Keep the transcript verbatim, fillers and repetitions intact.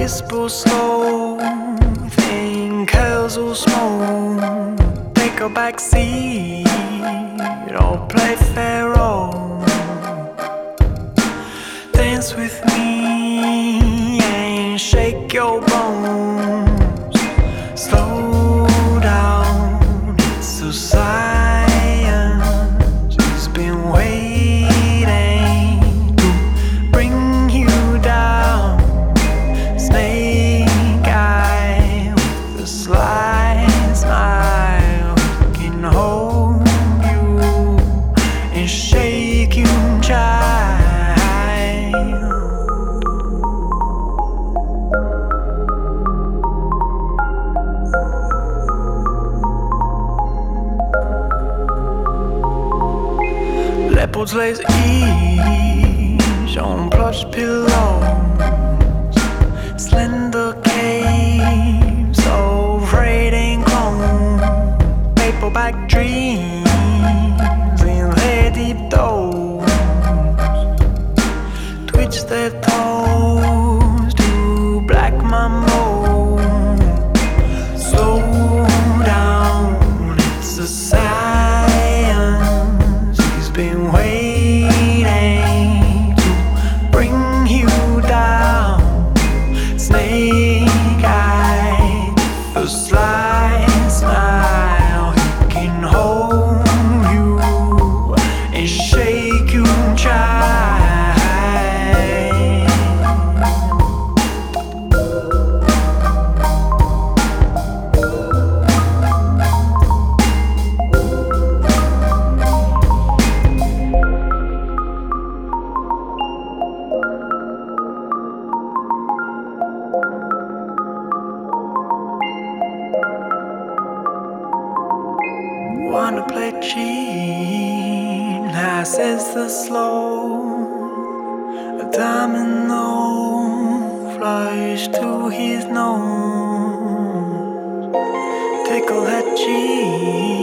whisper slow, think curls will smoke. Take a back seat or play Pharaoh. Dance with me and shake your bones. Slow down, it's a science. It's been waiting to bring you down. Snake eye with a sly smile, can hold you and shake you, child. Leopards lays ease on plush pillows, slender caves of raiding chrome, paperback dreams in their deep toes, twitch their toes to black mambo. Slow down, it's a science. He's been waiting to bring you down. Snake eye, a sly smile. He can hold you and shake you, child. Wanna play cheat, I says the slow. A domino flies to his nose. Tickle that cheek.